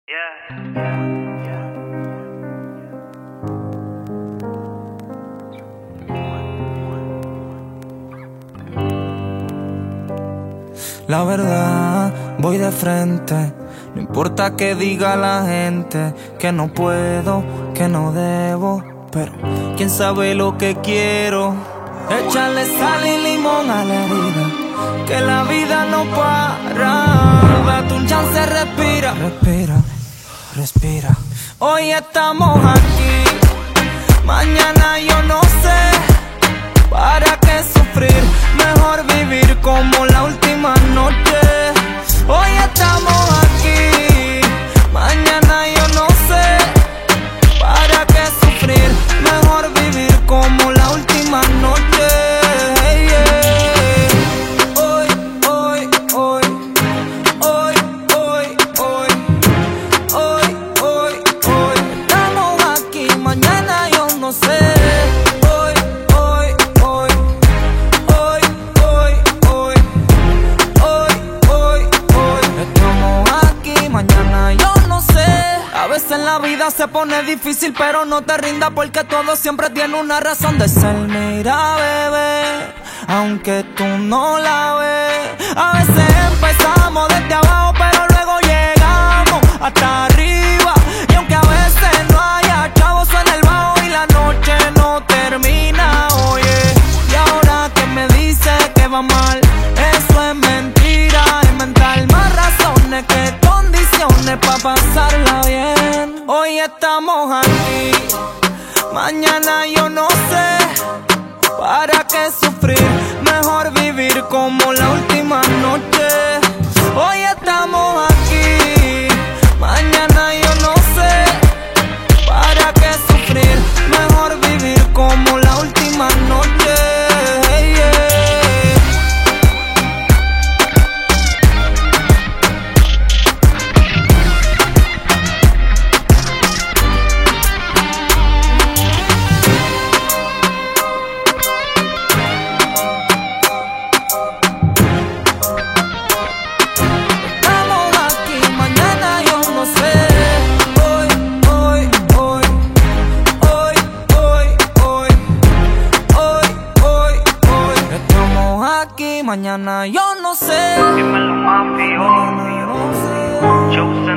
La verdad, voy de frente. No importa que diga la gente que no puedo, que no debo, pero quién sabe lo que quiero. Échale sal y limón a la herida, que la vida no para. Date un chance, respira, respira, respira. Hoy estamos aquí, mañana yo no sé. ¿Para qué sufrir? Mejor vivir como la última noche. Hoy estamos aquí, mañana yo no sé. ¿Para qué sufrir? Mejor vivir como la última noche. Hoy, hoy, hoy, hoy, hoy, hoy, hoy, hoy, hoy. Estamos aquí, mañana yo no sé. En la vida se pone difícil, pero no te rindas porque todo siempre tiene una razón de ser. Mira, bebé, aunque tú no la ves. A veces empezamos desde abajo, pero luego llegamos hasta arriba. Y aunque a veces no haya chavos en el bajo y la noche no termina, oye. Y ahora que me dice que va mal, eso es mentira. Inventar más razones que condiciones para pasarla bien. Hoy estamos aquí, mañana yo no sé. ¿Para qué sufrir? Mejor vivir como la última noche. Hoy estamos aquí, mañana yo no sé. ¿Para qué sufrir? Mejor vivir como la última noche. Mañana yo no sé. Dímelo, mami, no sé.